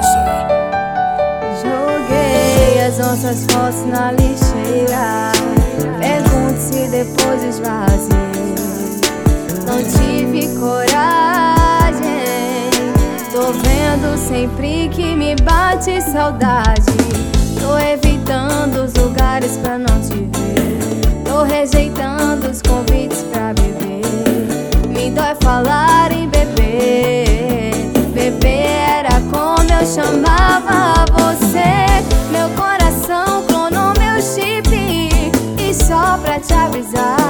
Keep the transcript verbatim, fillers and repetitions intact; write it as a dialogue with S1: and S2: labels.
S1: Massa.
S2: Joguei as nossas fotos na lixeira. Pergunto se depois esvaziei. Não tive coragem. Tô vendo sempre que me bate saudade. Tô evitando os lugares pra não te ver. Tô rejeitando os convites pra beber. Me dói falar em beber. Beber era como eu chamava você. Meu coração clonou meu chip. E só pra te avisar,